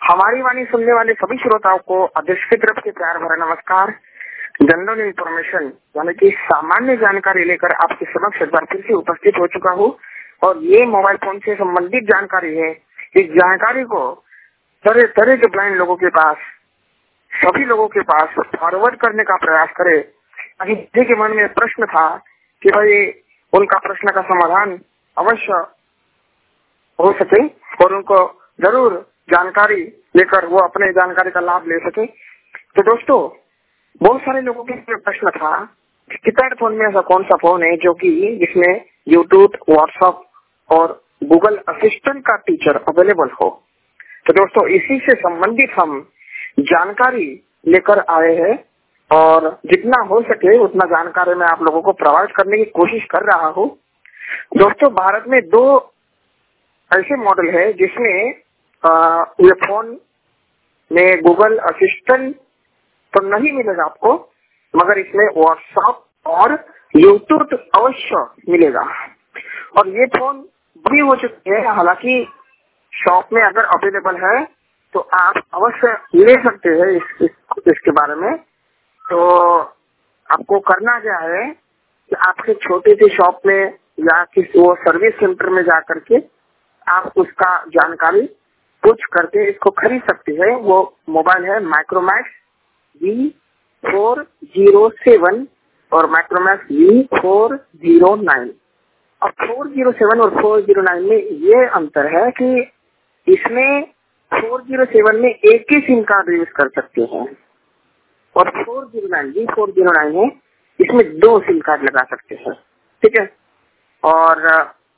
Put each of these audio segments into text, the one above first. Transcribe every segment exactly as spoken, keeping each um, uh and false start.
हमारी वाणी सुनने वाले सभी श्रोताओं को अध्यक्ष की तरफ से प्यार भरा नमस्कार। जनरल इन्फॉर्मेशन यानी कि सामान्य जानकारी लेकर आपके समक्ष एक बार फिर से उपस्थित हो चुका हूँ और ये मोबाइल फोन से संबंधित जानकारी है। इस जानकारी को तरह तरह के ब्लाइंड लोगों के पास, सभी लोगों के पास फॉरवर्ड करने का प्रयास करे। अभी किसी के मन में प्रश्न था कि भाई उनका प्रश्न का समाधान अवश्य हो सके और उनको जरूर जानकारी लेकर वो अपने जानकारी का लाभ ले सके। तो दोस्तों, बहुत सारे लोगों के प्रश्न था कीपैड फोन में ऐसा कौन सा फोन है जो कि जिसमें यूट्यूब, व्हाट्सएप और गूगल असिस्टेंट का फीचर अवेलेबल हो। तो दोस्तों, इसी से संबंधित हम जानकारी लेकर आए हैं और जितना हो सके उतना जानकारी मैं आप लोगों को प्रोवाइड करने की कोशिश कर रहा हूँ। दोस्तों, भारत में दो ऐसे मॉडल है जिसमें आ, ये फोन में गूगल असिस्टेंट तो नहीं मिलेगा आपको, मगर इसमें व्हाट्सएप और यूट्यूब अवश्य मिलेगा। और ये फोन भी हो चुके हैं, हालांकि शॉप में अगर अवेलेबल है तो आप अवश्य ले सकते हैं इस, इस, इसके बारे में। तो आपको करना क्या है कि आपके छोटे से शॉप में या किसी वो सर्विस सेंटर में जा करके आप उसका जानकारी पूछ करके इसको खरीद सकते हैं। वो मोबाइल है Micromax V four zero seven और Micromax V four zero nine. अब फोर जीरो सेवन और फोर जीरो नाइन में ये अंतर है कि इसमें फोर जीरो सेवन में एक ही सिम कार्ड यूज कर सकते हैं और four zero nine V four zero nine है, इसमें दो सिम कार्ड लगा सकते हैं। ठीक है। और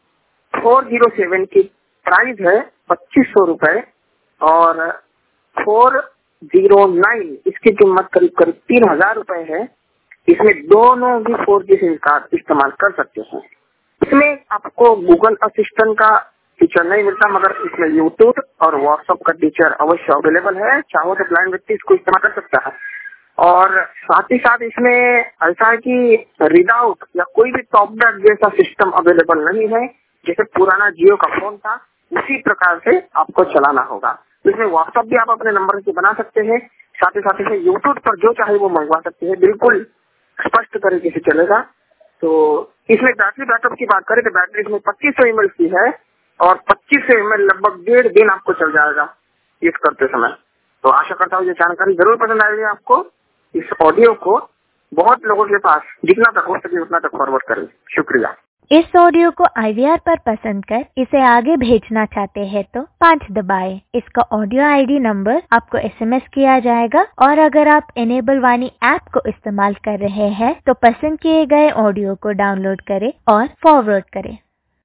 फोर जीरो सेवन की प्राइस है पच्चीस सौ रूपये और फोर जीरो नाइन इसकी कीमत करीब करीब तीन हजार रूपये है। इसमें दोनों भी फोर जी सिम कार्ड इस्तेमाल कर सकते हैं। इसमें आपको गूगल असिस्टेंट का फीचर नहीं मिलता, मगर इसमें यूट्यूब और व्हाट्सएप का फीचर अवश्य अवेलेबल है। चाहो तो ब्लाइंड व्यक्ति इसको इस्तेमाल कर सकता है। और साथ ही साथ इसमें ऐसा है कि विदाउट या कोई भी टॉपबैक जैसा सिस्टम अवेलेबल नहीं है। जैसे पुराना जियो का फोन था उसी प्रकार से आपको चलाना होगा। इसमें व्हाट्सएप भी आप अपने नंबर से बना सकते हैं, साथ ही साथ इसमें यूट्यूब पर जो चाहे वो मंगवा सकते हैं, बिल्कुल स्पष्ट तरीके से चलेगा। तो इसमें बैटरी बैकअप की बात करें तो बैटरी इसमें पच्चीस सौ एम एल की है और पच्चीस सौ एम एल लगभग डेढ़ दिन आपको चल जाएगा यूज करते समय। तो आशा करता हूँ ये जानकारी जरूर पसंद आएगी आपको। इस ऑडियो को बहुत लोगों के पास जितना तक हो सके उतना तक फॉरवर्ड करें। शुक्रिया। इस ऑडियो को आई वी आर पर पसंद कर इसे आगे भेजना चाहते हैं तो पाँच दबाएं। इसका ऑडियो आई डी नंबर आपको एस एम एस किया जाएगा और अगर आप एनेबल वाणी ऐप को इस्तेमाल कर रहे हैं तो पसंद किए गए ऑडियो को डाउनलोड करें और फॉरवर्ड करें।